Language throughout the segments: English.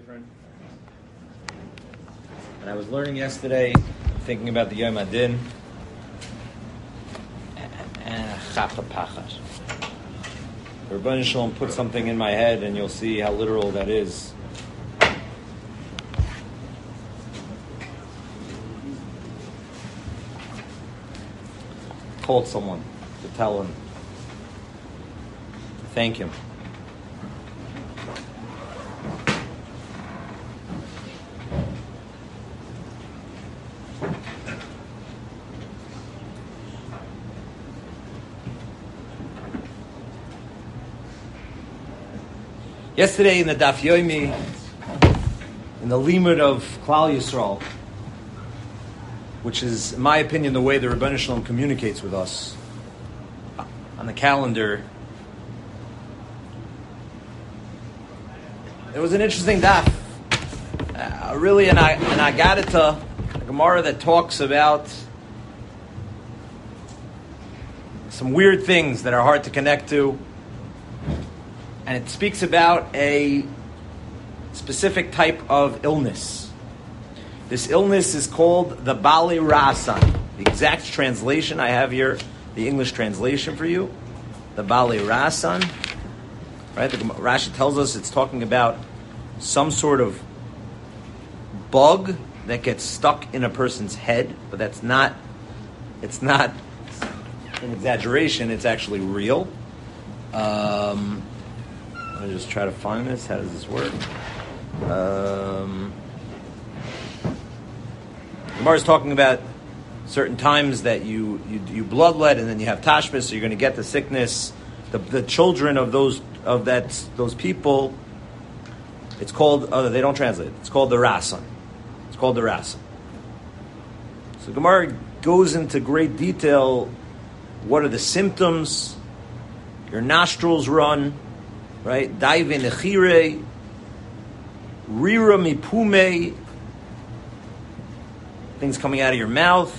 different. And I was learning yesterday, thinking about the Yom Adin, and Chachapachas. Rebbeinu Shalom put something in my head, and you'll see how literal that is. Called someone to tell him, to thank him. Yesterday in the Daf Yomi, in the limud of Klal Yisrael, which is, in my opinion, the way the Rebbeinu Shalom communicates with us on the calendar, it was an interesting daf. Really, an Agadita, a Gemara that talks about some weird things that are hard to connect to. And it speaks about a specific type of illness. This illness is called the Bali Rasan. The exact translation I have here, the English translation for you, the Bali Rasan. Right? Rashi tells us it's talking about some sort of bug that gets stuck in a person's head, but it's not an exaggeration, it's actually real. Let me just try to find this. How does this work? Gemara is talking about certain times that you bloodlet and then you have tashmis, so you're going to get the sickness. The children of those people, it's called. They don't translate. It's called the rasan. It's called the rasan. So Gemara goes into great detail. What are the symptoms? Your nostrils run. Right? Daive nechire, rira mipume, things coming out of your mouth,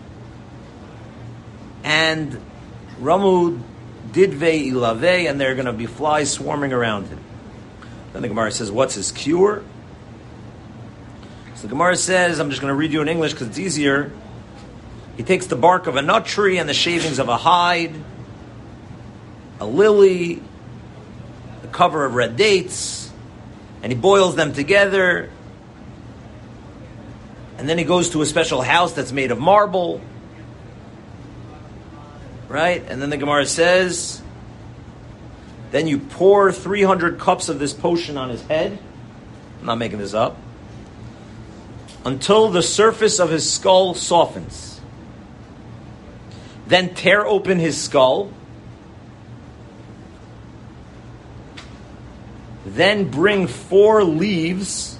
and ramu didve ilave, and there are going to be flies swarming around him. Then the Gemara says, what's his cure? So the Gemara says, I'm just going to read you in English because it's easier. He takes the bark of a nut tree and the shavings of a hide, a lily, cover of red dates, and he boils them together, and then he goes to a special house that's made of marble, right? And then the Gemara says, then you pour 300 cups of this potion on his head. I'm not making this up. Until the surface of his skull softens. Then tear open his skull. Then bring 4 leaves,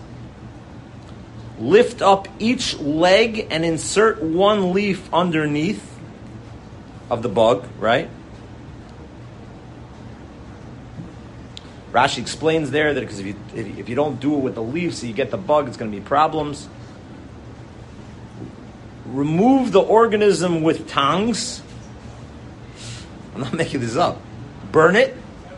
lift up each leg and insert 1 leaf underneath of the bug, right? Rashi explains there that because if you don't do it with the leaves, so you get the bug, it's going to be problems. Remove the organism with tongs. I'm not making this up. Burn it.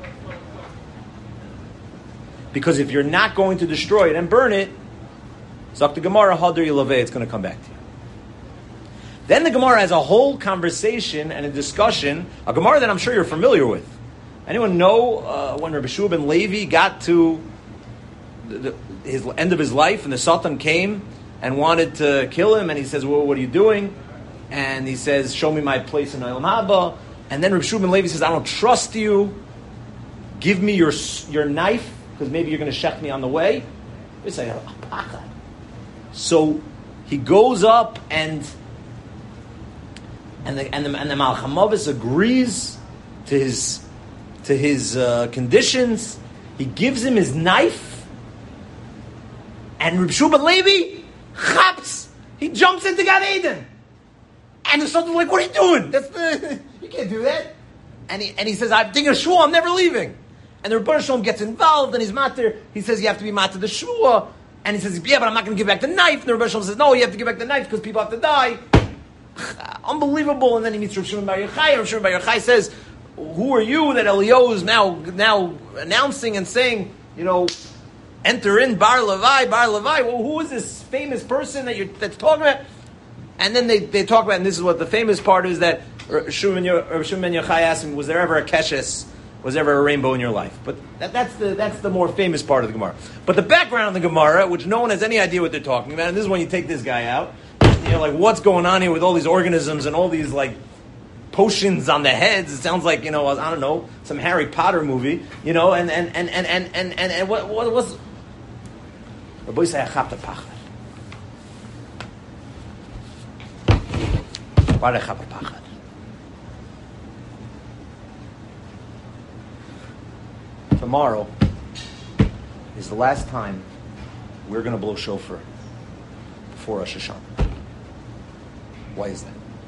Because if you're not going to destroy it and burn it, Zok the Gemara, Hadar Yilaveh, it's going to come back to you. Then the Gemara has a whole conversation and a discussion, a Gemara that I'm sure you're familiar with. Anyone know when Rabbi Shua ben Levi got to his end of his life and the Satan came and wanted to kill him, and he says, well, what are you doing? And he says, show me my place in Olam Haba. And then Rabbi Shua ben Levi says, I don't trust you. Give me your knife, because maybe you're going to shech me on the way. So he goes up and the Malach HaMavis agrees to his conditions. He gives him his knife, and Reb Shua ben Levi chaps. He jumps into Gan Eden, and the Sultan's like, "What are you doing? You can't do that." And he says, "I'm taking a shua. I'm never leaving." And the Rebbeinu Shalom gets involved, and he's matir. He says, "You have to be matir the shua." And he says, "Yeah, but I'm not going to give back the knife." And the Rebbeinu Shalom says, "No, you have to give back the knife because people have to die." Unbelievable. And then he meets Rav Shimon Bar Yochai. And Rav Shimon Bar Yochai says, "Who are you that Eliyahu is now announcing and saying, enter in Bar Levi. Well, who is this famous person that's talking about? And then they talk about, and this is what the famous part is, that Shimon ben Yochai asked him, was there ever a keshes? Was there ever a rainbow in your life? But that's the more famous part of the Gemara. But the background of the Gemara, which no one has any idea what they're talking about, and this is when you take this guy out, like what's going on here with all these organisms and all these like potions on the heads? It sounds like, I don't know, some Harry Potter movie, and what was Rabbi say achapta pachad. Why achapta pachad? Tomorrow is the last time we're going to blow shofar before Rosh Hashanah. Why is that?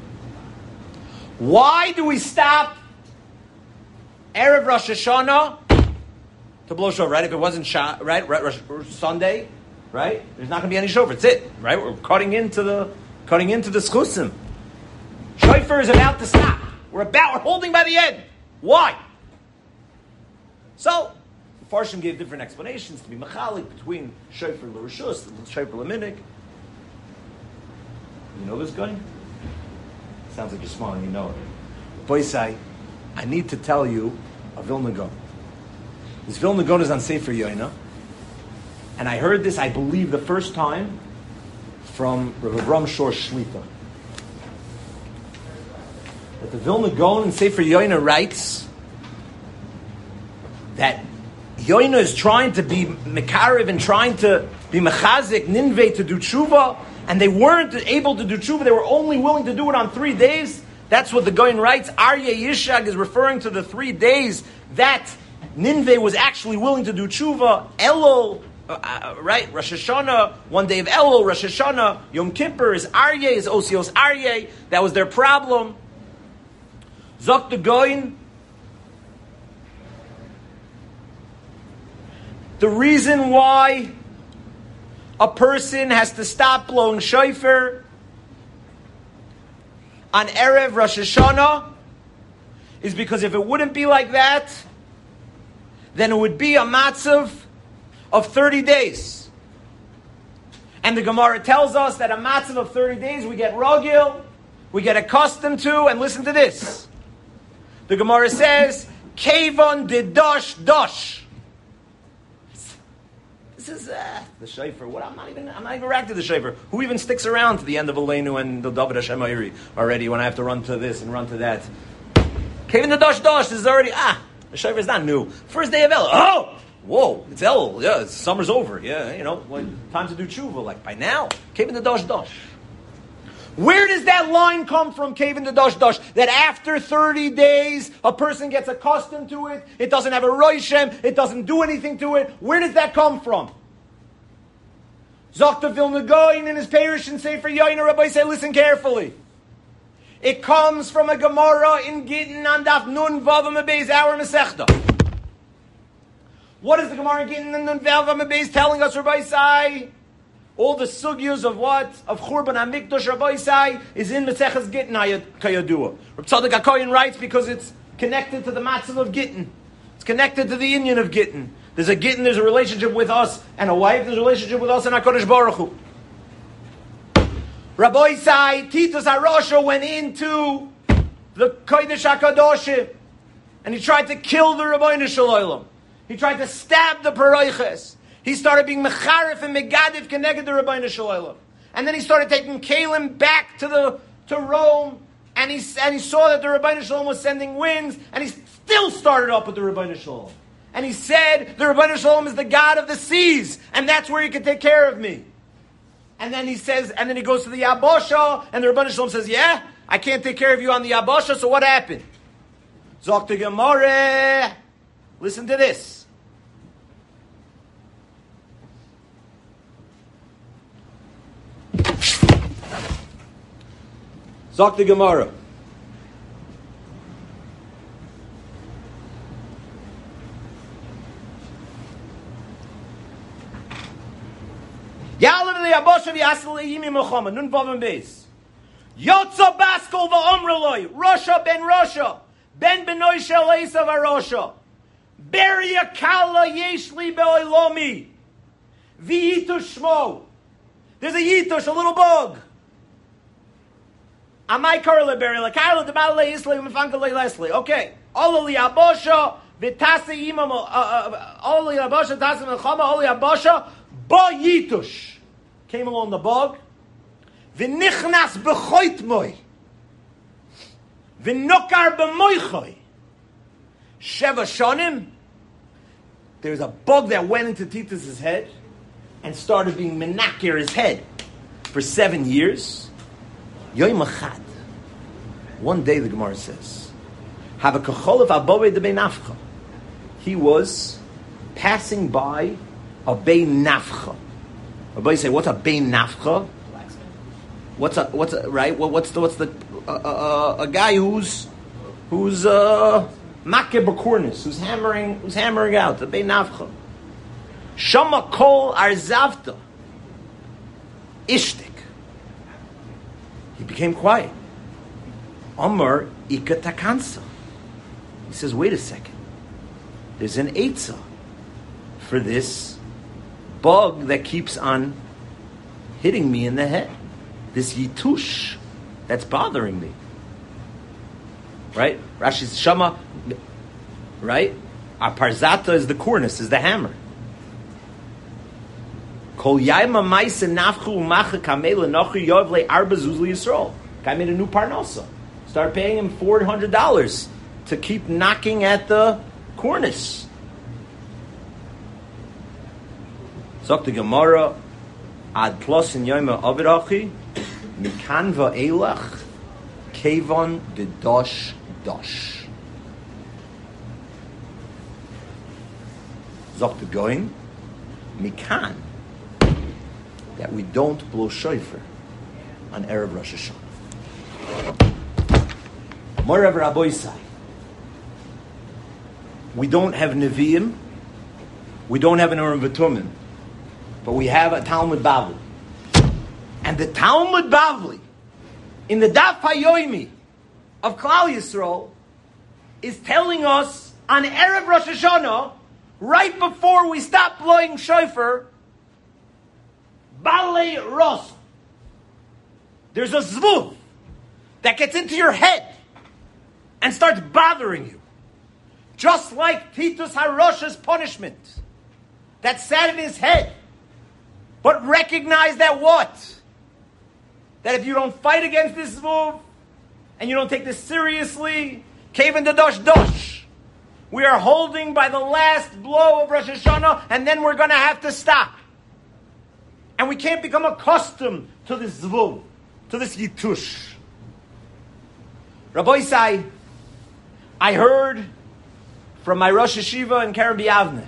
Why do we stop Erev Rosh Hashanah to blow shofar? Right? If it wasn't Sunday, right? There's not going to be any shofar. It's it, right? We're cutting into the schusim. Shofar is about to stop. We're holding by the end. Why? So, the Farshim gave different explanations to be machalik between shofar l'rishus and shofar l'minik. You know this guy? Sounds like you're smiling, you know it. Boisai, I need to tell you a Vilna Gaon. This Vilna Gaon is on Sefer Yoina. And I heard this, I believe, the first time from Rav Avram Shor Shlita. That the Vilna Gaon in Sefer Yoina writes that Yoina is trying to be Mekarev and trying to be Mechazik, Ninveh, to do tshuva, and they weren't able to do tshuva, they were only willing to do it on 3 days. That's what the Gaon writes. Aryeh Yishag is referring to the 3 days that Ninveh was actually willing to do tshuva. Elul, right? Rosh Hashanah, 1 day of Elul, Rosh Hashanah, Yom Kippur is Aryeh, is Osios Aryeh. That was their problem. Zok the Gaon, the reason why a person has to stop blowing shofar on Erev Rosh Hashanah is because if it wouldn't be like that, then it would be a matzav of 30 days. And the Gemara tells us that a matzav of 30 days we get rogil, we get accustomed to, and listen to this. The Gemara says, Kevon de dosh dosh. This is the shofar. What? I'm not even reacting to the shofar. Who even sticks around to the end of Aleinu and the David Hashem Ayri already when I have to run to this and run to that? Kevin the Dosh Dosh is already, the shofar is not new. First day of El. Oh! Whoa, it's El. Yeah, summer's over. Yeah, time to do tshuva. Like by now, Kevin the Dosh Dosh. Where does that line come from, Kevin the Dosh Dosh? That after 30 days, a person gets accustomed to it, it doesn't have a roishem, it doesn't do anything to it. Where does that come from? Zok the Vilna Gaon in his parish and Sefer Yoina, Rabbi say, listen carefully. It comes from a Gemara in Gittin on Daf Nun Vav Amabez, our Masechta. What is the Gemara in Gittin and Nun Vav Amabez telling us, Rabbi say? All the sugyas of what? Of Churban HaMikdash, Rabbi say, is in Meseches Gittin Kayadua. Reb Tzadok HaKohen writes because it's connected to the matzav of Gittin. It's connected to the Inyan of Gittin. There's a Gittin, there's a relationship with us and a wife, there's a relationship with us and HaKadosh Baruch Hu. Rabbi say, Titus HaRosha went into the Kodesh HaKadoshim and he tried to kill the Rabbeinu Shalom. He tried to stab the Paroiches. He started being mecharif and megadif connected to Rabbeinu Shalom. And then he started taking Kalim back to Rome, and he saw that the Rabbeinu Shalom was sending winds, and he still started up with the Rabbeinu Shalom. And he said, the Rabbeinu Shalom is the God of the seas, and that's where he can take care of me. And then he says, and then he goes to the Yabosha, and the Rabbeinu Shalom says, yeah, I can't take care of you on the Yabosha, so what happened? Zok the Gemara. Listen to this. Zok the Gemara. Yalav the Yabosha v'yasel le'yimi Muhammad. Nun v'avim beis. Yotza baskel v'omreloi. Rosha ben Rosha. Ben benoy shel Esav HaRosha. Beria kala yeshli be'oilomi. V'yitush shmo. There's a yitush, a little bug. Amai karle beri lekaila demale isle umefanka leslie. Okay. Olali abosha v'tase imam olali abosha tase melchama olali abosha ba yitush. Came along the bug. V'nichnas b'choit moi. V'nokar b'moichoi. Sheva shonim. There's a bug that went into Titus's head and started being menakir his head for 7 years. Yoim achad. One day the Gemara says, Havakacholav abobe de beinafcha. He was passing by a beinafcha. Everybody say, what's a beinafcha? What's a right? What's the a guy who's makeh b'kurnis, who's hammering out the beinafcha. Shama kol arzavta ishtik. He became quiet. Amar ikatakansa. He says, wait a second. There's an eitzah for this bug that keeps on hitting me in the head. This yitush that's bothering me. Right? Rashi's shama. Right? Our parzata is the cornice, is the hammer. Kol yaima ma'isa nafchu u'macha kamela nochu yovle arba zuzli Yisrael. Guy made a new parnasa. Started paying him $400 to keep knocking at the cornice. Zok the Gemara ad plus in yoima avirachi mikan va'elach kevon dedosh dosh. Zok the Goin mikan that we don't blow shofar on Erev Rosh Hashanah. Moreover, Raboisai, we don't have Nevi'im, we don't have an Urim V'Tumim, but we have a Talmud Bavli. And the Talmud Bavli, in the Daf HaYomi of Klal Yisrael, is telling us on Erev Rosh Hashanah, right before we stop blowing shofar, Balei Ros. There's a zvuv that gets into your head and starts bothering you. Just like Titus HaRosh's punishment that sat in his head. But recognize that what? That if you don't fight against this zvuv and you don't take this seriously, Kaven Dadosh Dosh. We are holding by the last blow of Rosh Hashanah and then we're going to have to stop. And we can't become accustomed to this zvuv, to this yitush. Rabbi Isai, I heard from my Rosh Hashiva in Kerem B'Yavne,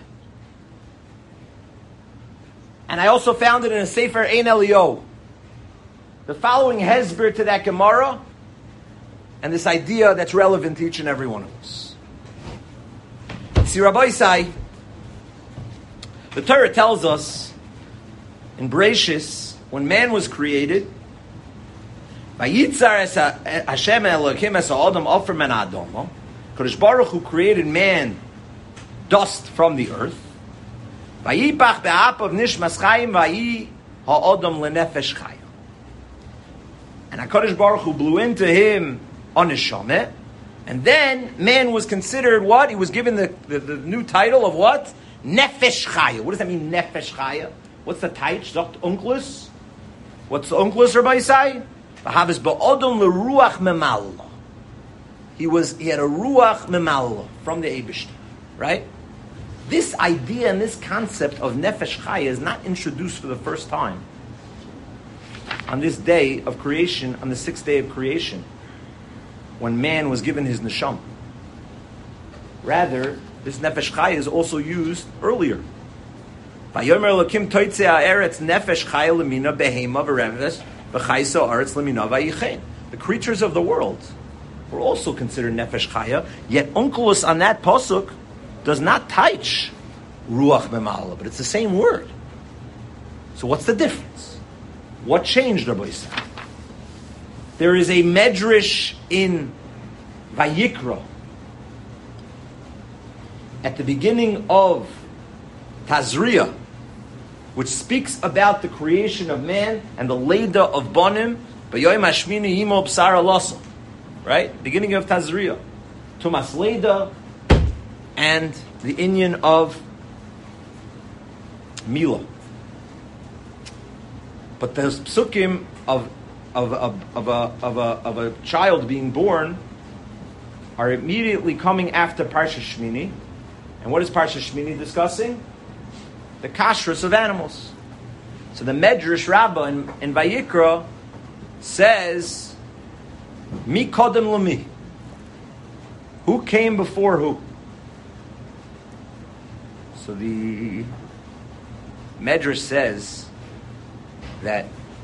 and I also found it in a Sefer Ein Elio, the following hezber to that Gemara, and this idea that's relevant to each and every one of us. See, Rabbi Isai, the Torah tells us in Bereshis, when man was created, Vayitzar Hashem Elokim es ha'adam ofer men ha'adam. Kodesh Baruch Hu created man, dust from the earth. Vayipach be'apav nishmas chayim vayi ha'adam lenefesh chayim. And HaKadosh Baruch Hu blew into him a neshama, and then man was considered what? He was given the new title of what? Nefesh chaya. What does that mean, nefesh chaya? What's the taich? Sagt Onkelos? What's the Onkelos, Rabbi Isai? V'havis ba'odom l'ruach memalla. He had a ruach memalla from the Eibishter, right? This idea and this concept of nefesh chaya is not introduced for the first time on this day of creation, on the 6th day of creation, when man was given his neshama. Rather, this nefesh chaya is also used earlier. Vayomer Elokim toitzei ha'eretz nefesh chaya lemina behema v'reves v'chayso aretz lemina vayichen. The creatures of the world were also considered nefesh chaya, yet Onkelos on that pasuk does not taich ruach memala, but it's the same word. So what's the difference? What changed, Rabbi Yisrael? There is a medrash in Vayikra at the beginning of Tazria which speaks about the creation of man and the Leda of Bonim, B'yoyim Hashmini Himo B'sara Losel. Right? Beginning of Tazria. Tumas Leda and the inyan of Mila. But the psukim of a child being born are immediately coming after Parsha Shmini. And what is Parsha Shmini discussing? The kashrus of animals. So the Medrash Rabbah in Vayikra says, Mi kodem l'mi. Who came before who? So the Medrash says that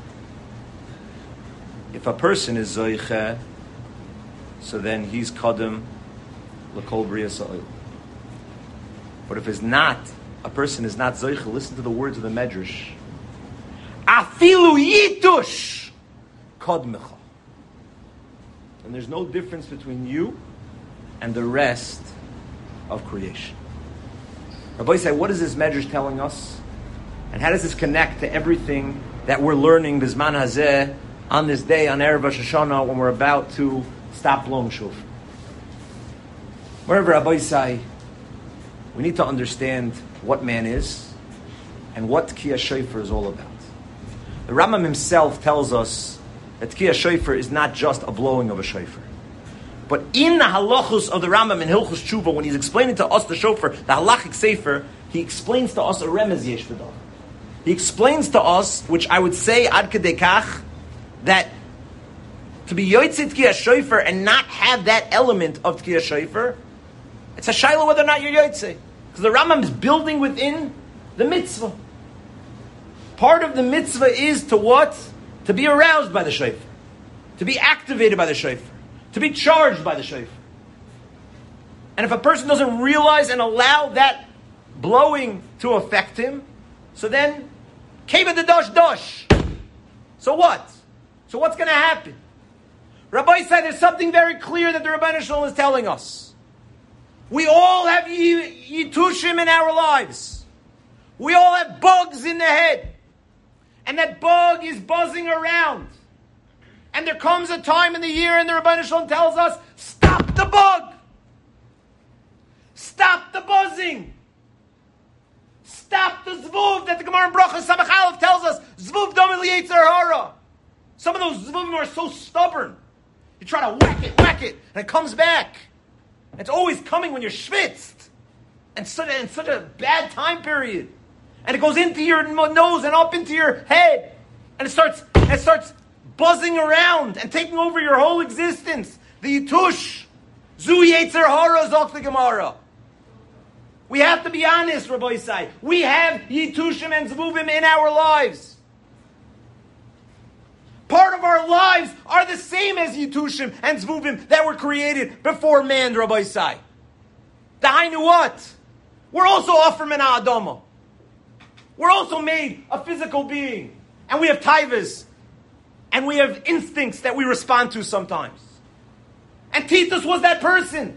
if a person is zoiche, so then he's kodem l'kol briyas ha'olam. But if it's not, a person is not zoiche, listen to the words of the Medrash. Afilu yitush kodmecha. And there's no difference between you and the rest of creation. Rabbi say, what is this Medrash telling us? And how does this connect to everything that we're learning Bizman Hazeh on this day, on Erev Rosh Hashanah, when we're about to stop blowing shofar? Wherever Rabbi say, we need to understand what man is and what Tkiyah Shofar is all about. The Rambam himself tells us that Tkiyah Shofar is not just a blowing of a shofar. But in the halachos of the Rambam in Hilchos Tshuva, when he's explaining to us the shofar, the halachic sefer, he explains to us a remez yesh v'dor. He explains to us, which I would say ad kedei kach, that to be yotzei Tkiyah Shofar and not have that element of Tkiyah Shofar, it's a shaila whether or not you're yotzei. Because the Rambam is building within the mitzvah. Part of the mitzvah is to what? To be aroused by the shofar. To be activated by the shofar. To be charged by the shofar. And if a person doesn't realize and allow that blowing to affect him, so then, keva the dosh. So what? So what's going to happen? Rabbi said there's something very clear that the Rebbeinu Shalom is telling us. We all have yitushim in our lives. We all have bugs in the head. And that bug is buzzing around. And there comes a time in the year and the Rebbeinu Shalom tells us, stop the bug. Stop the buzzing. Stop the zvuv that the Gemara in Brachos Samach Aleph tells us, zvuv domel yetzer hara. Some of those zvuvim are so stubborn. You try to whack it, and it comes back. It's always coming when you're schwitzed. And in such a bad time period. And it goes into your nose and up into your head. And it starts buzzing around and taking over your whole existence. The yitush. Zu yetzer hara zok the Gemara. We have to be honest, Rabbi Isai. We have yitushim and zvuvim in our lives. Part of our lives are the same as yitushim and zvuvim that were created before man, Rabbi Isai. Dahainu what? We're also offer min ha'adama. We're also made a physical being. And we have taivas. And we have instincts that we respond to sometimes. And Titus was that person.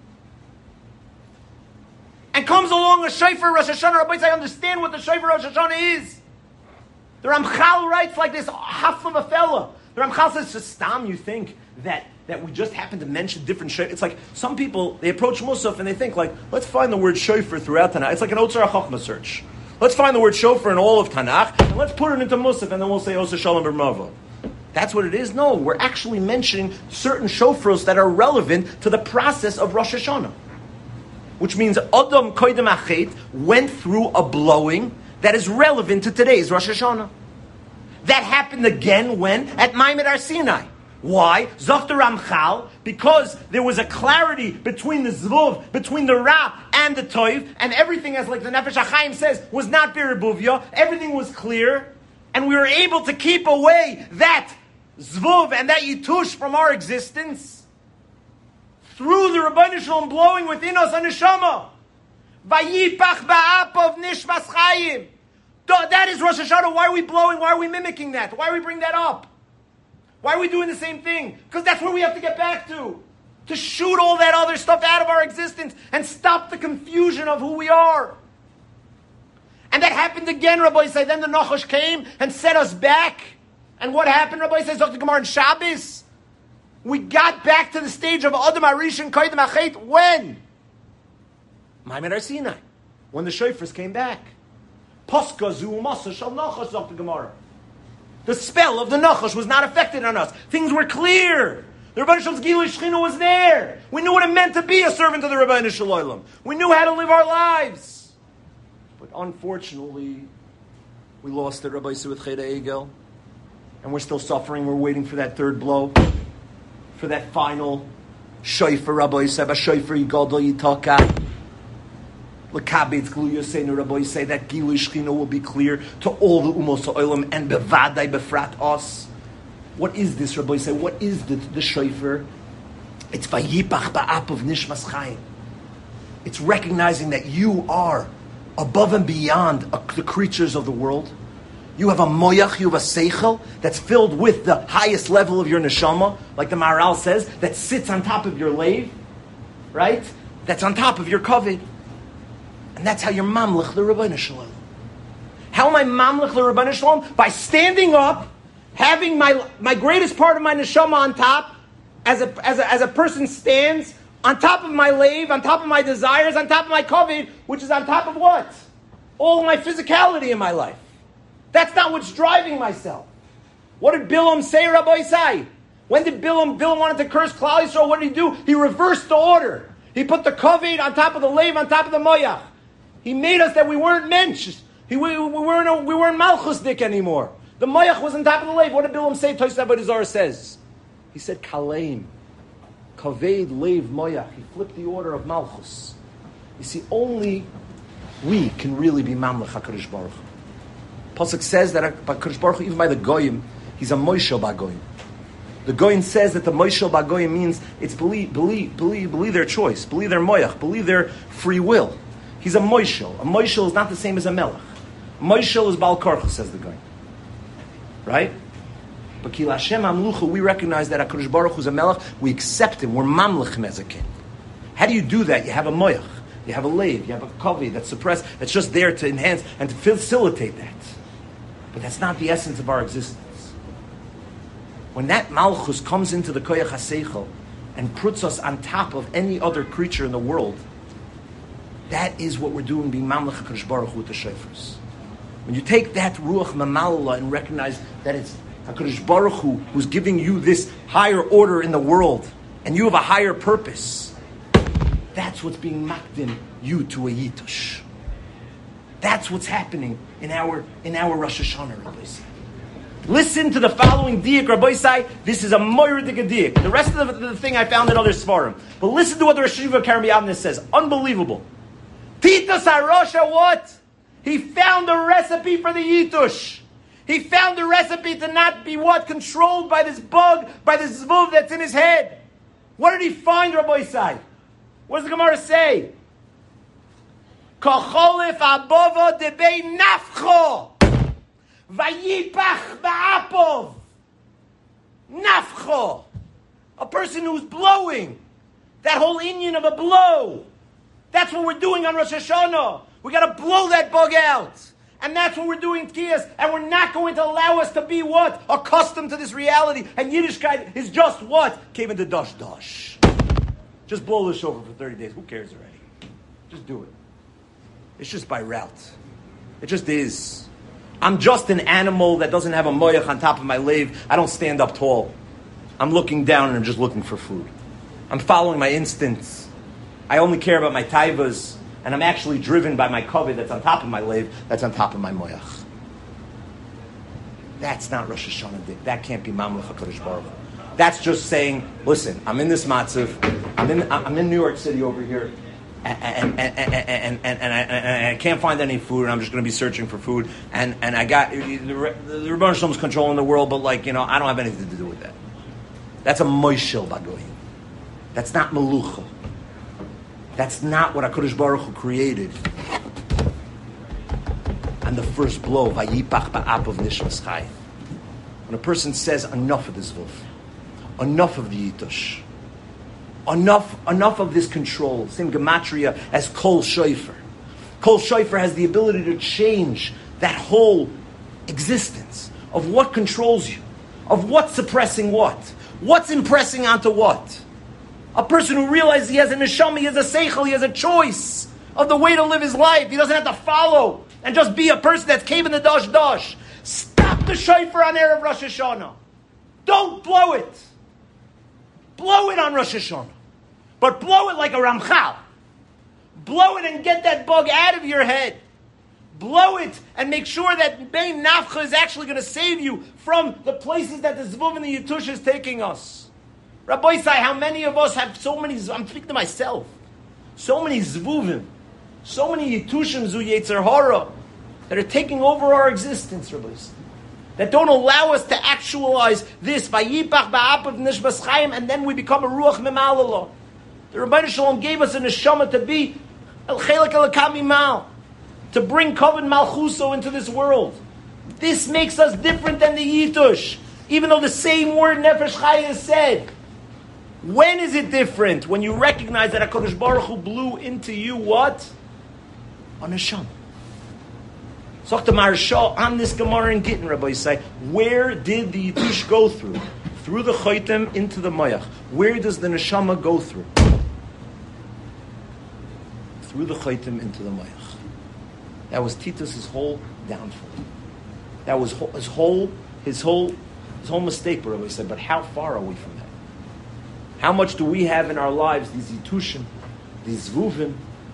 And comes along a shofar Rosh Hashanah. Rabbi Isai, understand what the shofar Rosh Hashanah is. The Ramchal writes like this, half of a fella. The Ramchal says, Stam, you think that we just happen to mention different shofar. It's like some people, they approach Musaf and they think like, let's find the word shofar throughout Tanakh. It's like an Otzar HaChochma search. Let's find the word shofar in all of Tanakh and let's put it into Musaf and then we'll say Osa Shalom B'Mava. That's what it is? No, we're actually mentioning certain shofars that are relevant to the process of Rosh Hashanah. Which means Adam Koydem Achet went through a blowing that is relevant to today's Rosh Hashanah. That happened again when? At Maimed Har Sinai. Why? Zochter Ramchal, because there was a clarity between the Zvuv, between the Ra and the Toiv, and everything, as like the Nefesh HaChaim says, was not Biribuvya. Everything was clear, and we were able to keep away that Zvuv and that Yitush from our existence through the Rebbeinu Shalom blowing within us a neshama. Vayipach ba'apav nishmas chayim. That is Rosh Hashanah. Why are we blowing? Why are we mimicking that? Why are we bringing that up? Why are we doing the same thing? Because that's where we have to get back to. To shoot all that other stuff out of our existence and stop the confusion of who we are. And that happened again, Rabbi say. Then the Nachash came and set us back. And what happened, Rabbi say, Zok the Gemara in Shabbos? We got back to the stage of Adam Arishan Kaidem Achet when? Ma'amad Har Sinai. When the shofars came back. Posca zu masa shal Nachash, Zok the Gemara. The spell of the Nachash was not affected on us. Things were clear. The Rebbeinu Shalom's Gilui Shechina was there. We knew what it meant to be a servant of the Rebbeinu Shalom. We knew how to live our lives. But unfortunately, we lost it, Rabbi Yisrael, with Cheda Egel. And we're still suffering. We're waiting for that third blow. For that final shofar, Rabbi Yisrael, shofar Yigadol Yitaka. L'kabetz Gilui Yoseinu, Rabbi Yisrael, that Gilui Shechina will be clear to all the Umos HaOlam and bevadai befrat us. What is this, Rabbi Yisrael? What is the shofar? It's Vayipach Ba'apav Nishmas Chaim. It's recognizing that you are above and beyond the creatures of the world. You have a moyach, you have a seichel that's filled with the highest level of your neshama, like the Maharal says, that sits on top of your lave, right? That's on top of your kavod. And that's how you're mamlech the Rebbeinu Shalom. How am I mamlech the Rebbeinu Shalom? By standing up, having my greatest part of my neshama on top, as a person stands on top of my lave, on top of my desires, on top of my kavod, which is on top of what? All my physicality in my life. That's not what's driving myself. What did Bilam say, Rabbi Isai? When did Bilam wanted to curse Klal Yisrael? What did he do? He reversed the order. He put the kavod on top of the lave, on top of the moyach. He made us that we weren't mensch. We weren't malchus dik anymore. The moyach was on top of the lave. What did Bilam say? Tosfos Avodah Zarah says. He said, Kaleim. Kaved leiv moyach. He flipped the order of malchus. You see, only we can really be mamlech HaKadosh Baruch Hu. Pasuk says that by HaKadosh Baruch Hu, even by the goyim, he's a moishel ba'goyim. The goyim says that the moishel ba'goyim means it's believe their choice, believe their moyach, believe their free will. He's a moishel. A moishel is not the same as a melech. Moishel is Baal Karcha, says the goyim. Right? But Kil Hashem Amlucha, we recognize that HaKadosh Baruch Hu is a melech. We accept him. We're mamlechim as a king. How do you do that? You have a moyach. You have a lave. You have a kavod that's suppressed. That's just there to enhance and to facilitate that. But that's not the essence of our existence. When that malchus comes into the koyach haseichel and puts us on top of any other creature in the world, that is what we're doing, being mamlech HaKadosh Baruch Hu with the shofars. When you take that ruach mamalala and recognize that it's HaKadosh Baruch Hu who's giving you this higher order in the world, and you have a higher purpose, that's what's being makdim you to a yitush. That's what's happening in our Rosh Hashanah, Rabbi Yisai. Listen to the following diak, Rabbi Yisai. This is a moiridik diak. The rest of the thing I found in other svarim. But listen to what the Rosh Hashiva Karmi Avnei says. Unbelievable. Titus HaRosha, what? He found a recipe for the yitush. He found a recipe to not be what? Controlled by this bug, by this zvuv that's in his head. What did he find, Rabbi Yisai? What does the Gemara say? Kacholif abova debei nafcho vayipach ba'apov nafcho. A person who's blowing. That whole inyan of a blow. That's what we're doing on Rosh Hashanah. We got to blow that bug out. And that's what we're doing, Tkiyas. And we're not going to allow us to be what? Accustomed to this reality. And Yiddishkeit is just what? Came into dash. Just blow this over for 30 days. Who cares already? Just do it. It's just by route. It just is. I'm just an animal that doesn't have a moyach on top of my lave. I don't stand up tall. I'm looking down and I'm just looking for food. I'm following my instincts. I only care about my taivas, and I'm actually driven by my kavod that's on top of my lave, that's on top of my moyach. That's not Rosh Hashanah. That can't be Mamlech HaKadosh Baruch Hu. That's just saying, listen, I'm in this matzav, I'm in New York City over here, and I can't find any food, and I'm just going to be searching for food, and I got, the Rebbeinu Shalom's controlling the world, but I don't have anything to do with that. That's a moishel bagoyim. That's not melucha. That's not what HaKadosh Baruch Hu created. And the first blow, vayipach ba'apav nishmas chai. When a person says enough of this vuv, enough of the yitush, enough of this control, same gematria as kol shofar. Kol shofar has the ability to change that whole existence of what controls you, of what's suppressing what, what's impressing onto what. A person who realizes he has a neshama, he has a seichel, he has a choice of the way to live his life. He doesn't have to follow and just be a person that's caving the dash. Stop the shofar on Erev Rosh Hashanah. Don't blow it. Blow it on Rosh Hashanah. But blow it like a Ramchal. Blow it and get that bug out of your head. Blow it and make sure that Bein Nafcha is actually going to save you from the places that the Zvuv and the Yitush is taking us. Rabbi Isai, how many of us have so many, I'm speaking to myself, so many Zvuvim, so many Yitushim, Zu Yetzer Hara, that are taking over our existence, Rabbi Isai, that don't allow us to actualize this, Vayipach Ba'apav Nishmas Chaim, and then we become a Ruach Memalalah. The Rabbi Shalom gave us a neshama to be El Chelek Elokam Mimal, to bring Kavod Malchuso into this world. This makes us different than the Yitush, even though the same word Nefesh Chaya is said. When is it different? When you recognize that HaKadosh Baruch Hu blew into you what? A neshama. Sokta Maharsha on this Gemara in Gittin, Rabbi Yisai, where did the Yitush go through? Through the Chaitim into the Mayach. Where does the neshama go through? Through the Chaitim into the Mayach. That was Titus' whole downfall. That was his whole mistake, Rabbi said. But how far are we from that? How much do we have in our lives these Yitushim, these Zvuvim,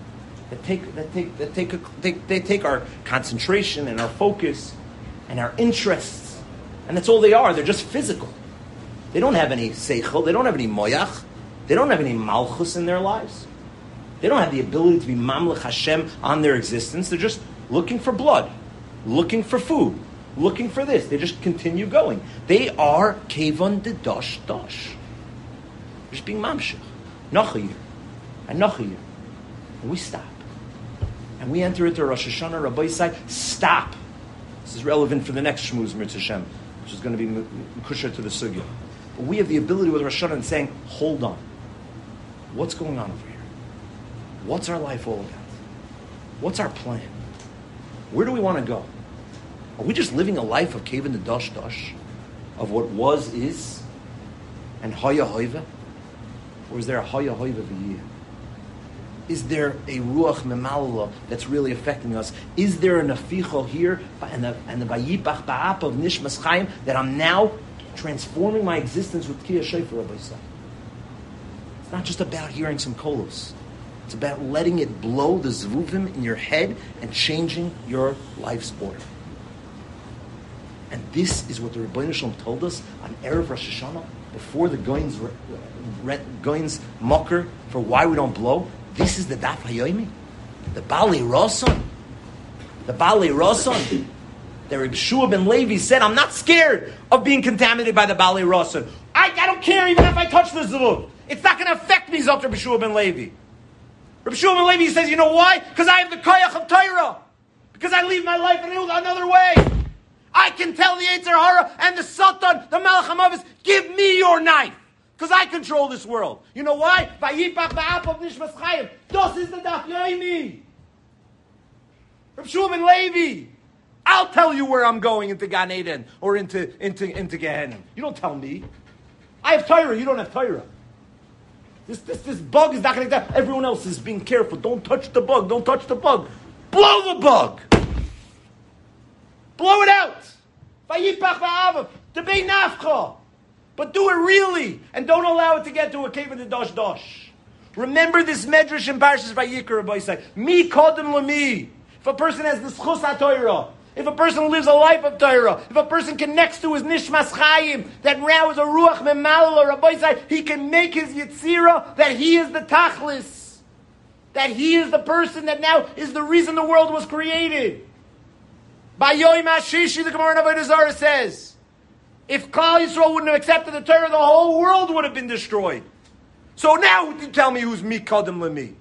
that take our concentration and our focus and our interests, and that's all they are. They're just physical. They don't have any seichel. They don't have any moyach. They don't have any malchus in their lives. They don't have the ability to be mamlech Hashem on their existence. They're just looking for blood, looking for food, looking for this. They just continue going. They are kevon de dosh. Just being mamshech. Noch a year. And noch a year. And we stop. And we enter into Rosh Hashanah, Rabbi Yisai, stop. This is relevant for the next Shmuz Mirz Hashem, which is going to be Mekusher to the Sugya. But we have the ability with Rosh Hashanah and saying, hold on. What's going on over here? What's our life all about? What's our plan? Where do we want to go? Are we just living a life of Kevin the Dosh, of what was, is, and Haya Hoiva? Or is there a Haya Hoiva V'yiyah? Is there a Ruach Memalalah that's really affecting us? Is there an Aficho here and the Vayipach Ba'ap of Nishmas Chaim that I'm now transforming my existence with Kiyah Shofar, Rabbi Yisai? It's not just about hearing some kolos. It's about letting it blow the zvuvim in your head and changing your life's order. And this is what the Rebbeinu Shalom told us on Erev Rosh Hashanah, before the Goins mocker for why we don't blow. This is the Daf Hayomi, the Bali Roson. The Bali Roson. The Reb Shua ben Levi said, I'm not scared of being contaminated by the Bali Roson. I don't care even if I touch the zvuv. It's not going to affect me, Zot Reb Shua ben Levi. Reb Shua ben Levi says, you know why? Because I have the koyach of Torah. Because I leave my life in another way. I can tell the Yetzer Hara and the Satan, the Melech HaMavis, give me your knife. Because I control this world. You know why? Vayipach ba'apav nishmas chayim. Das is the Daf Yomi. Reb Shua ben Levi. I'll tell you where I'm going into Gan Eden or into Gehenna. You don't tell me. I have Torah. You don't have Torah. This bug is not going to die. Everyone else is being careful. Don't touch the bug. Don't touch the bug. Blow the bug. Blow it out. Vayipach ba'apav. Debei nafcha. But do it really, and don't allow it to get to a cave in the dosh. Remember this medrash in Parshas Vayikra, Rabbi Yisai. Mi kodem lemi. If a person has the schus HaTorah, if a person lives a life of Torah, if a person connects to his nishmas chayim, that now is a ruach memalalah, Rabbi Yisai, he can make his yitzira that he is the tachlis, that he is the person that now is the reason the world was created. Bayoim Hashishi, the Gemara in Avodah Zarah says, if Klal Yisrael wouldn't have accepted the Torah, the whole world would have been destroyed. So now you tell me who's mi kadem lemi.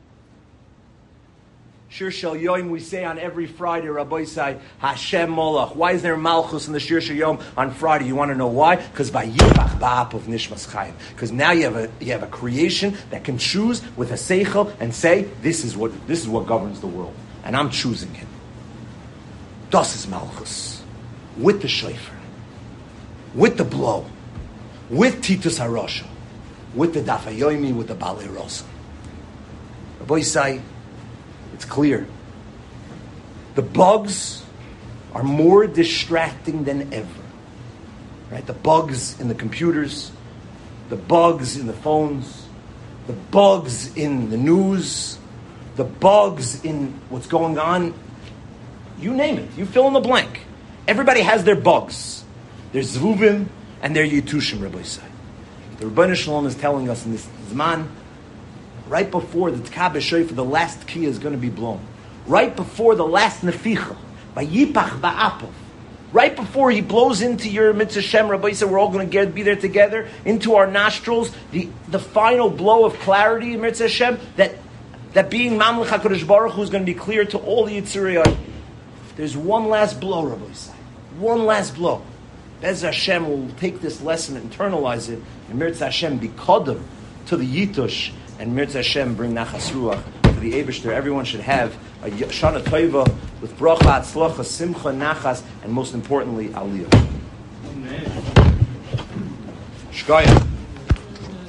Shir Shel Yom we say on every Friday, Rabbi Yisai, Hashem Molach. Why is there Malchus in the Shir Shel Yom on Friday? You want to know why? Because by Yipach Ba'ap of Nishmas Chaim. Because now you have a creation that can choose with a seichel and say, this is what governs the world. and I'm choosing him. Das is Malchus. With the shofar, with the blow, with Titus HaRosha, with the Daf HaYomi, with the Balei Rosa. Rabbi Yisai, it's clear. The bugs are more distracting than ever. Right? The bugs in the computers, the bugs in the phones, the bugs in the news, the bugs in what's going on. You name it. You fill in the blank. Everybody has their bugs. There's Zvuvim and their Yetushim, Rabbi Yisai. The Rebbeinu Shalom is telling us in this Zman, right before the Tkah B'Shofar, the last key is going to be blown. Right before the last Neficha, by Yipach Ba'apov. Right before he blows into your Mitzvah Shem, Rabbi Yisai, we're all going to be there together, into our nostrils, the final blow of clarity in Mitzvah Shem, that being Mamlech HaKadosh Baruch Hu is going to be clear to all the Yitzuriyah. There's one last blow, Rabbi Yisai. One last blow. Bez Hashem will take this lesson, internalize it, and Mitzvah Hashem be kodem to the Yitush, and Mitzvah Hashem bring Nachas Ruach to the Eibishter. Everyone should have a Shana Tova with Bracha, Atzlacha, Simcha, Nachas, and most importantly, Aliyah. Amen. Shkaya.